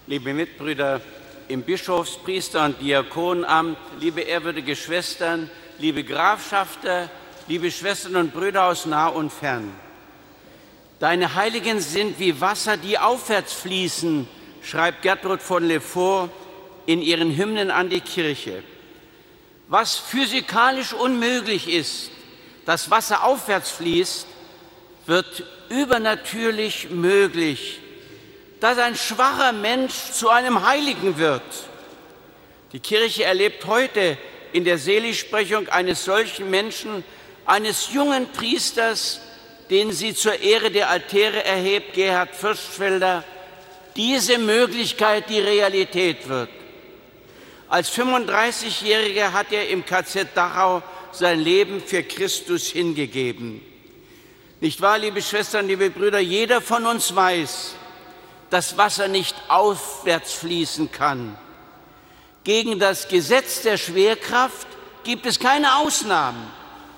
Liebe Mitbrüder im Bischofspriester- und Diakonenamt, liebe ehrwürdige Schwestern, liebe Grafschafter, liebe Schwestern und Brüder aus nah und fern. Deine Heiligen sind wie Wasser, die aufwärts fließen, schreibt Gertrud von Lefort in ihren Hymnen an die Kirche. Was physikalisch unmöglich ist, dass Wasser aufwärts fließt, wird übernatürlich möglich, dass ein schwacher Mensch zu einem Heiligen wird. Die Kirche erlebt heute in der Seligsprechung eines solchen Menschen, eines jungen Priesters, den sie zur Ehre der Altäre erhebt, Gerhard Fürstfelder, diese Möglichkeit, die Realität wird. Als 35-Jähriger hat er im KZ Dachau sein Leben für Christus hingegeben. Nicht wahr, liebe Schwestern, liebe Brüder, jeder von uns weiß, dass Wasser nicht aufwärts fließen kann. Gegen das Gesetz der Schwerkraft gibt es keine Ausnahmen.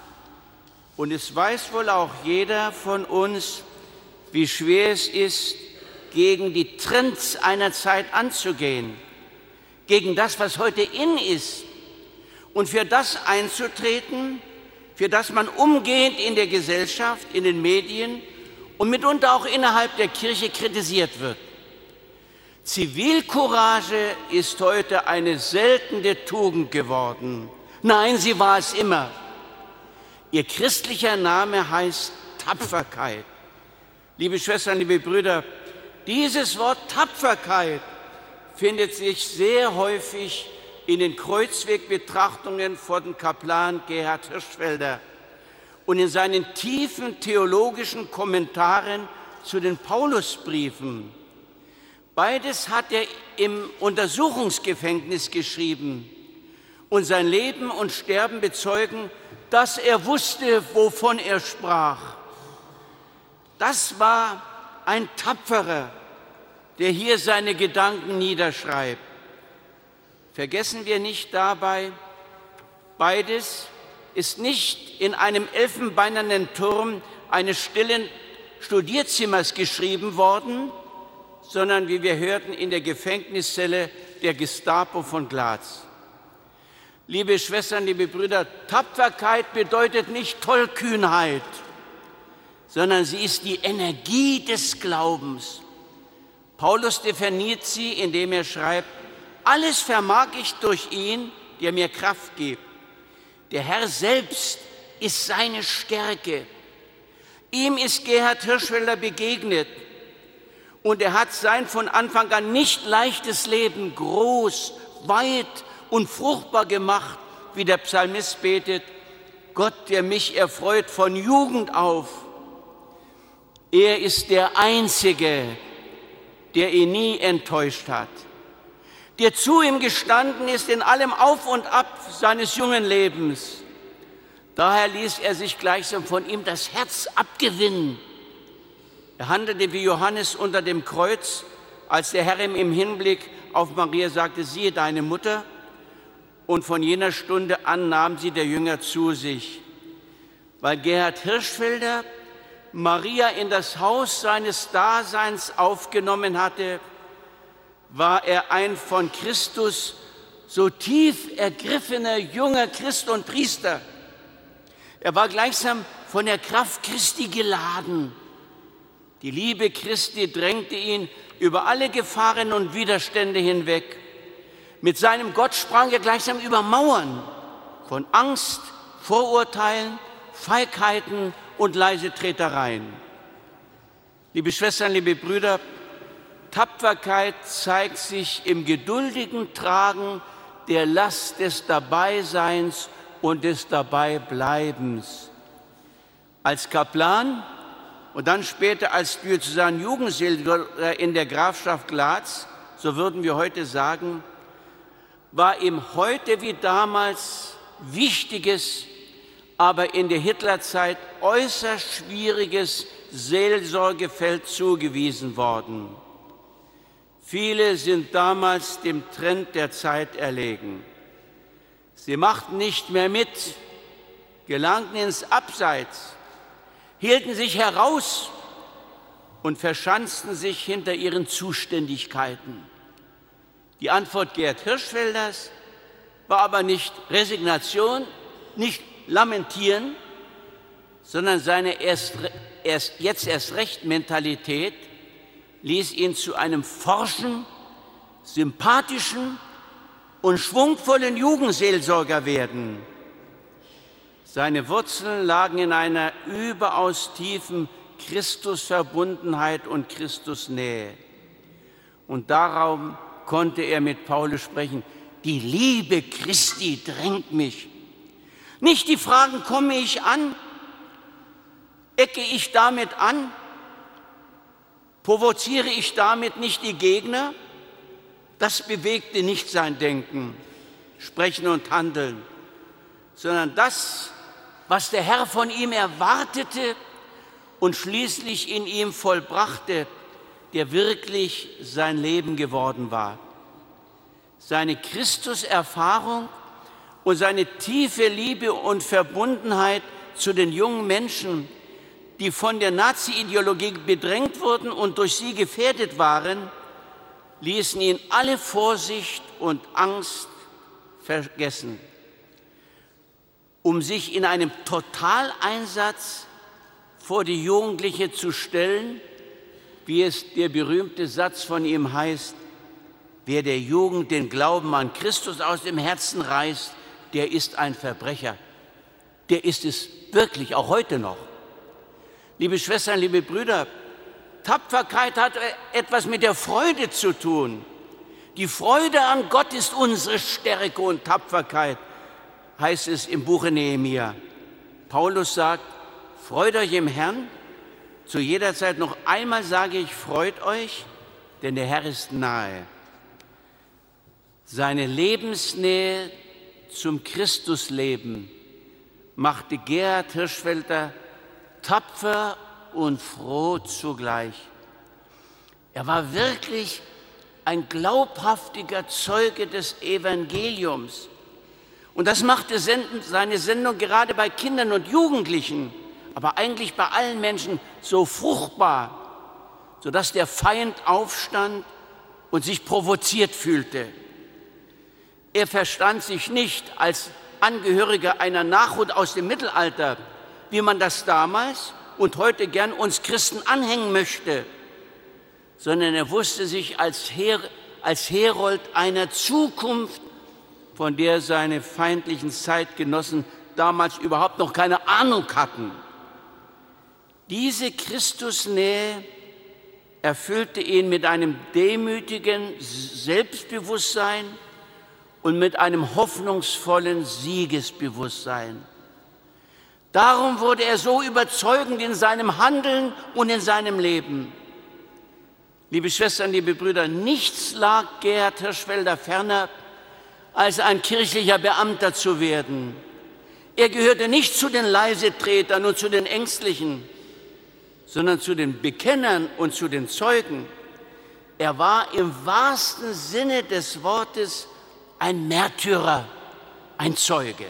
Und es weiß wohl auch jeder von uns, wie schwer es ist, gegen die Trends einer Zeit anzugehen, gegen das, was heute in ist, und für das einzutreten, für das man umgehend in der Gesellschaft, in den Medien und mitunter auch innerhalb der Kirche kritisiert wird. Zivilcourage ist heute eine seltene Tugend geworden. Nein, sie war es immer. Ihr christlicher Name heißt Tapferkeit. Liebe Schwestern, liebe Brüder, dieses Wort Tapferkeit findet sich sehr häufig in den Kreuzwegbetrachtungen von Kaplan Gerhard Hirschfelder und in seinen tiefen theologischen Kommentaren zu den Paulusbriefen. Beides hat er im Untersuchungsgefängnis geschrieben und sein Leben und Sterben bezeugen, dass er wusste, wovon er sprach. Das war ein Tapferer, der hier seine Gedanken niederschreibt. Vergessen wir nicht dabei, beides ist nicht in einem elfenbeinernen Turm eines stillen Studierzimmers geschrieben worden, sondern, wie wir hörten, in der Gefängniszelle der Gestapo von Glatz. Liebe Schwestern, liebe Brüder, Tapferkeit bedeutet nicht Tollkühnheit, sondern sie ist die Energie des Glaubens. Paulus definiert sie, indem er schreibt: Alles vermag ich durch ihn, der mir Kraft gibt. Der Herr selbst ist seine Stärke. Ihm ist Gerhard Hirschfelder begegnet und er hat sein von Anfang an nicht leichtes Leben groß, weit und fruchtbar gemacht, wie der Psalmist betet: Gott, der mich erfreut von Jugend auf. Er ist der Einzige, der ihn nie enttäuscht hat, der zu ihm gestanden ist in allem Auf und Ab seines jungen Lebens. Daher ließ er sich gleichsam von ihm das Herz abgewinnen. Er handelte wie Johannes unter dem Kreuz, als der Herr ihm im Hinblick auf Maria sagte: Siehe deine Mutter. Und von jener Stunde an nahm sie der Jünger zu sich. Weil Gerhard Hirschfelder Maria in das Haus seines Daseins aufgenommen hatte, war er ein von Christus so tief ergriffener junger Christ und Priester. Er war gleichsam von der Kraft Christi geladen. Die Liebe Christi drängte ihn über alle Gefahren und Widerstände hinweg. Mit seinem Gott sprang er gleichsam über Mauern von Angst, Vorurteilen, Feigheiten und leise Tretereien. Liebe Schwestern, liebe Brüder, Tapferkeit zeigt sich im geduldigen Tragen der Last des Dabeiseins und des Dabeibleibens. Als Kaplan und dann später als Diözesan-Jugendseelsorger in der Grafschaft Glatz, so würden wir heute sagen, war ihm heute wie damals wichtiges, aber in der Hitlerzeit äußerst schwieriges Seelsorgefeld zugewiesen worden. Viele sind damals dem Trend der Zeit erlegen. Sie machten nicht mehr mit, gelangten ins Abseits, hielten sich heraus und verschanzten sich hinter ihren Zuständigkeiten. Die Antwort Gerd Hirschfelders war aber nicht Resignation, nicht Lamentieren, sondern seine jetzt erst recht Mentalität ließ ihn zu einem forschen, sympathischen und schwungvollen Jugendseelsorger werden. Seine Wurzeln lagen in einer überaus tiefen Christusverbundenheit und Christusnähe. Und darum konnte er mit Paulus sprechen: Die Liebe Christi drängt mich. Nicht die Fragen, komme ich an, ecke ich damit an, provoziere ich damit nicht die Gegner? Das bewegte nicht sein Denken, Sprechen und Handeln, sondern das, was der Herr von ihm erwartete und schließlich in ihm vollbrachte, der wirklich sein Leben geworden war. Seine Christuserfahrung und seine tiefe Liebe und Verbundenheit zu den jungen Menschen, die von der Nazi-Ideologie bedrängt wurden und durch sie gefährdet waren, ließen ihn alle Vorsicht und Angst vergessen, um sich in einem Totaleinsatz vor die Jugendliche zu stellen, wie es der berühmte Satz von ihm heißt: Wer der Jugend den Glauben an Christus aus dem Herzen reißt, der ist ein Verbrecher. Der ist es wirklich, auch heute noch. Liebe Schwestern, liebe Brüder, Tapferkeit hat etwas mit der Freude zu tun. Die Freude an Gott ist unsere Stärke und Tapferkeit, heißt es im Buche Nehemia. Paulus sagt: Freut euch im Herrn. Zu jeder Zeit noch einmal sage ich, freut euch, denn der Herr ist nahe. Seine Lebensnähe zum Christusleben machte Gerhard Hirschfelder tapfer und froh zugleich. Er war wirklich ein glaubhaftiger Zeuge des Evangeliums. Und das machte seine Sendung gerade bei Kindern und Jugendlichen, aber eigentlich bei allen Menschen so fruchtbar, sodass der Feind aufstand und sich provoziert fühlte. Er verstand sich nicht als Angehöriger einer Nachhut aus dem Mittelalter, wie man das damals und heute gern uns Christen anhängen möchte, sondern er wusste sich als Herold einer Zukunft, von der seine feindlichen Zeitgenossen damals überhaupt noch keine Ahnung hatten. Diese Christusnähe erfüllte ihn mit einem demütigen Selbstbewusstsein und mit einem hoffnungsvollen Siegesbewusstsein. Darum wurde er so überzeugend in seinem Handeln und in seinem Leben. Liebe Schwestern, liebe Brüder, nichts lag Gerhard Hirschfelder ferner, als ein kirchlicher Beamter zu werden. Er gehörte nicht zu den Leisetretern und zu den Ängstlichen, sondern zu den Bekennern und zu den Zeugen. Er war im wahrsten Sinne des Wortes ein Märtyrer, ein Zeuge.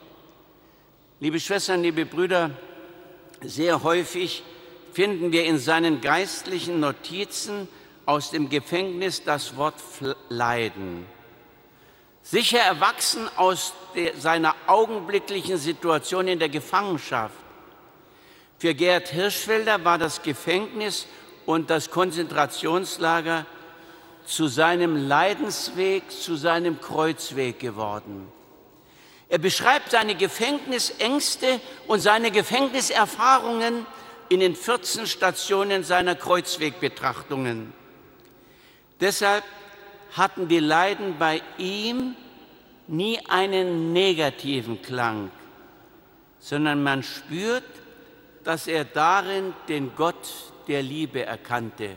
Liebe Schwestern, liebe Brüder, sehr häufig finden wir in seinen geistlichen Notizen aus dem Gefängnis das Wort Leiden. Sicher erwachsen aus seiner augenblicklichen Situation in der Gefangenschaft. Für Gerhard Hirschfelder war das Gefängnis und das Konzentrationslager zu seinem Leidensweg, zu seinem Kreuzweg geworden. Er beschreibt seine Gefängnisängste und seine Gefängniserfahrungen in den 14 Stationen seiner Kreuzwegbetrachtungen. Deshalb hatten die Leiden bei ihm nie einen negativen Klang, sondern man spürt, dass er darin den Gott der Liebe erkannte.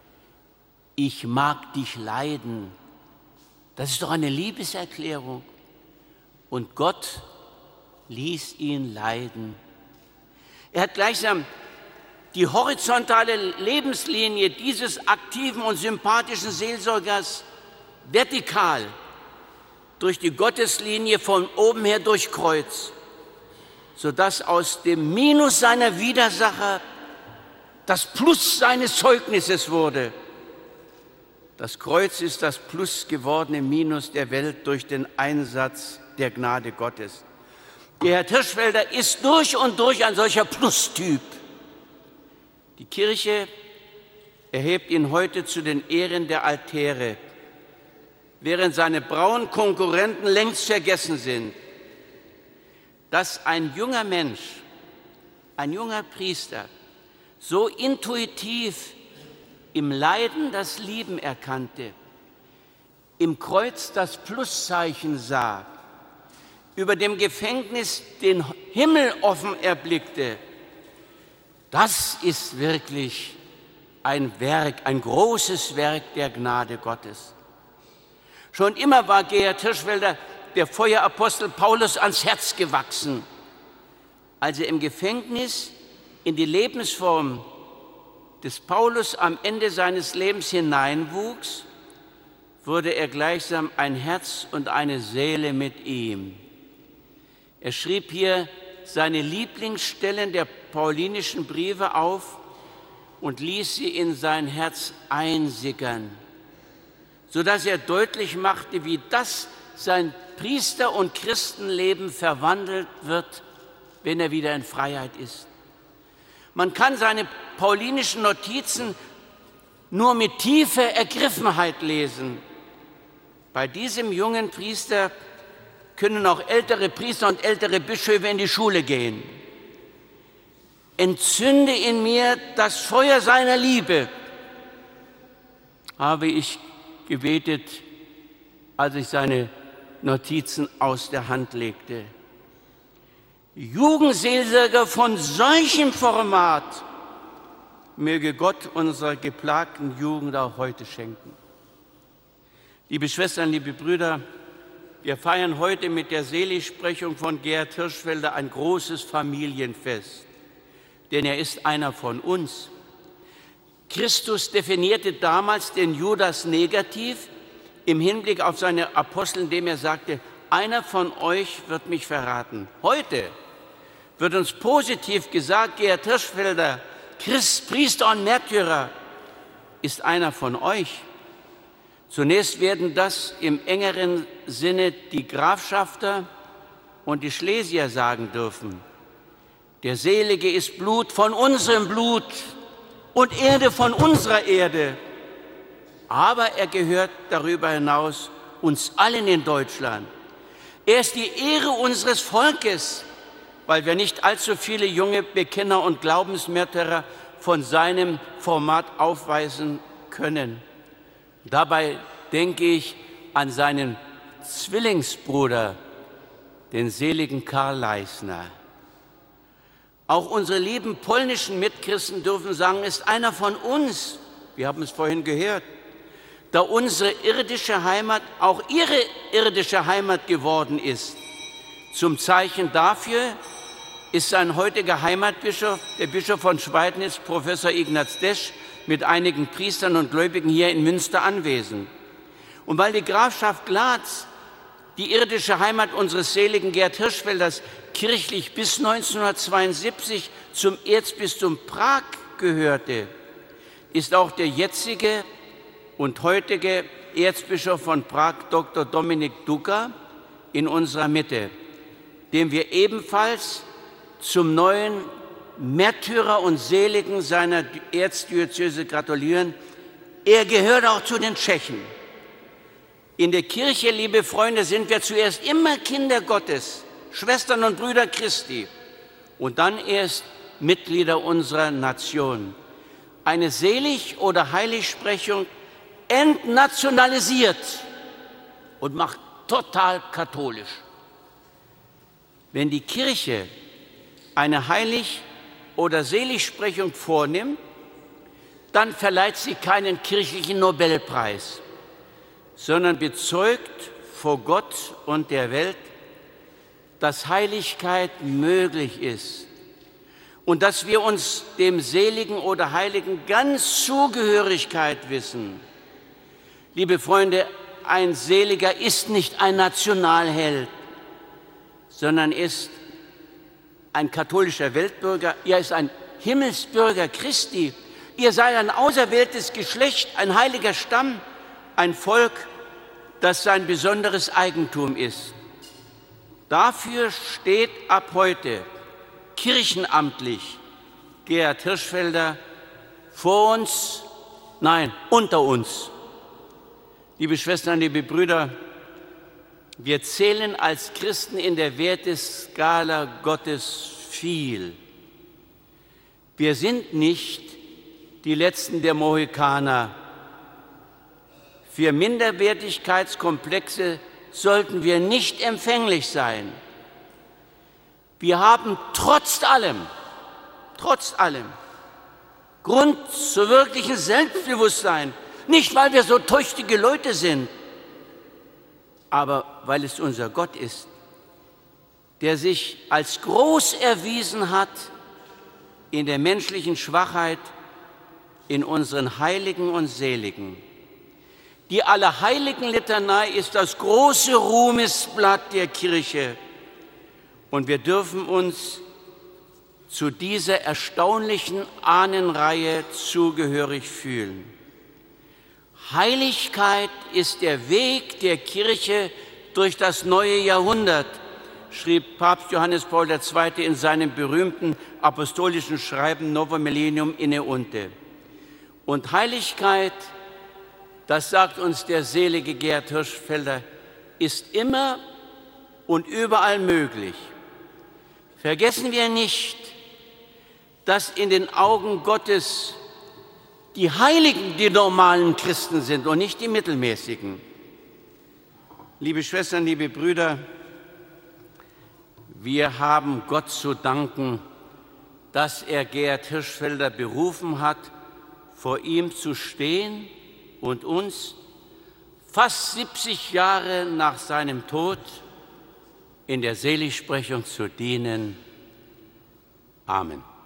Ich mag dich leiden. Das ist doch eine Liebeserklärung. Und Gott ließ ihn leiden. Er hat gleichsam die horizontale Lebenslinie dieses aktiven und sympathischen Seelsorgers vertikal durch die Gotteslinie von oben her durchkreuzt, sodass aus dem Minus seiner Widersacher das Plus seines Zeugnisses wurde. Das Kreuz ist das plus gewordene Minus der Welt durch den Einsatz der Gnade Gottes. Gerhard Hirschfelder ist durch und durch ein solcher Plustyp. Die Kirche erhebt ihn heute zu den Ehren der Altäre, während seine braunen Konkurrenten längst vergessen sind. Dass ein junger Mensch, ein junger Priester, so intuitiv im Leiden das Lieben erkannte, im Kreuz das Pluszeichen sah, über dem Gefängnis den Himmel offen erblickte, das ist wirklich ein Werk, ein großes Werk der Gnade Gottes. Schon immer war Gerhard Hirschfelder der Feuerapostel Paulus ans Herz gewachsen. Als er im Gefängnis in die Lebensform des Paulus am Ende seines Lebens hineinwuchs, wurde er gleichsam ein Herz und eine Seele mit ihm. Er schrieb hier seine Lieblingsstellen der paulinischen Briefe auf und ließ sie in sein Herz einsickern, sodass er deutlich machte, wie das sein Priester- und Christenleben verwandelt wird, wenn er wieder in Freiheit ist. Man kann seine paulinischen Notizen nur mit tiefer Ergriffenheit lesen. Bei diesem jungen Priester können auch ältere Priester und ältere Bischöfe in die Schule gehen. Entzünde in mir das Feuer seiner Liebe, habe ich gebetet, als ich seine Notizen aus der Hand legte. Jugendseelsorger von solchem Format möge Gott unserer geplagten Jugend auch heute schenken. Liebe Schwestern, liebe Brüder, wir feiern heute mit der Seligsprechung von Gerhard Hirschfelder ein großes Familienfest, denn er ist einer von uns. Christus definierte damals den Judas negativ im Hinblick auf seine Apostel, indem er sagte, einer von euch wird mich verraten. Heute wird uns positiv gesagt, Gerhard Hirschfelder, Christ, Priester und Märtyrer, ist einer von euch. Zunächst werden das im engeren Sinne die Grafschafter und die Schlesier sagen dürfen. Der Selige ist Blut von unserem Blut und Erde von unserer Erde. Aber er gehört darüber hinaus uns allen in Deutschland. Er ist die Ehre unseres Volkes, weil wir nicht allzu viele junge Bekenner und Glaubensmärtyrer von seinem Format aufweisen können. Dabei denke ich an seinen Zwillingsbruder, den seligen Karl Leisner. Auch unsere lieben polnischen Mitchristen dürfen sagen, ist einer von uns. Wir haben es vorhin gehört. Da unsere irdische Heimat auch ihre irdische Heimat geworden ist. Zum Zeichen dafür ist sein heutiger Heimatbischof, der Bischof von Schweidnitz, Professor Ignaz Desch, mit einigen Priestern und Gläubigen hier in Münster anwesend. Und weil die Grafschaft Glatz, die irdische Heimat unseres seligen Gerhard Hirschfelders, kirchlich bis 1972 zum Erzbistum Prag gehörte, ist auch der jetzige und heutige Erzbischof von Prag, Dr. Dominik Duka, in unserer Mitte, dem wir ebenfalls zum neuen Märtyrer und Seligen seiner Erzdiözese gratulieren. Er gehört auch zu den Tschechen. In der Kirche, liebe Freunde, sind wir zuerst immer Kinder Gottes, Schwestern und Brüder Christi und dann erst Mitglieder unserer Nation. Eine Selig- oder Heiligsprechung entnationalisiert und macht total katholisch. Wenn die Kirche eine Heilig- oder Seligsprechung vornimmt, dann verleiht sie keinen kirchlichen Nobelpreis, sondern bezeugt vor Gott und der Welt, dass Heiligkeit möglich ist und dass wir uns dem Seligen oder Heiligen ganz Zugehörigkeit wissen. Liebe Freunde, ein Seliger ist nicht ein Nationalheld, sondern ist ein katholischer Weltbürger, er ist ein Himmelsbürger Christi, ihr seid ein auserwähltes Geschlecht, ein heiliger Stamm, ein Volk, das sein besonderes Eigentum ist. Dafür steht ab heute kirchenamtlich Gerhard Hirschfelder vor uns, nein, unter uns. Liebe Schwestern, liebe Brüder, wir zählen als Christen in der Werteskala Gottes viel. Wir sind nicht die Letzten der Mohikaner. Für Minderwertigkeitskomplexe sollten wir nicht empfänglich sein. Wir haben trotz allem Grund zu wirklichem Selbstbewusstsein. Nicht, weil wir so tüchtige Leute sind, aber weil es unser Gott ist, der sich als groß erwiesen hat in der menschlichen Schwachheit, in unseren Heiligen und Seligen. Die Allerheiligenlitanei ist das große Ruhmesblatt der Kirche und wir dürfen uns zu dieser erstaunlichen Ahnenreihe zugehörig fühlen. Heiligkeit ist der Weg der Kirche durch das neue Jahrhundert, schrieb Papst Johannes Paul II. In seinem berühmten apostolischen Schreiben Novum Millennium Inneunte. Und Heiligkeit, das sagt uns der selige Gerhard Hirschfelder, ist immer und überall möglich. Vergessen wir nicht, dass in den Augen Gottes die Heiligen die normalen Christen sind und nicht die mittelmäßigen. Liebe Schwestern, liebe Brüder, wir haben Gott zu danken, dass er Gerhard Hirschfelder berufen hat, vor ihm zu stehen und uns fast 70 Jahre nach seinem Tod in der Seligsprechung zu dienen. Amen.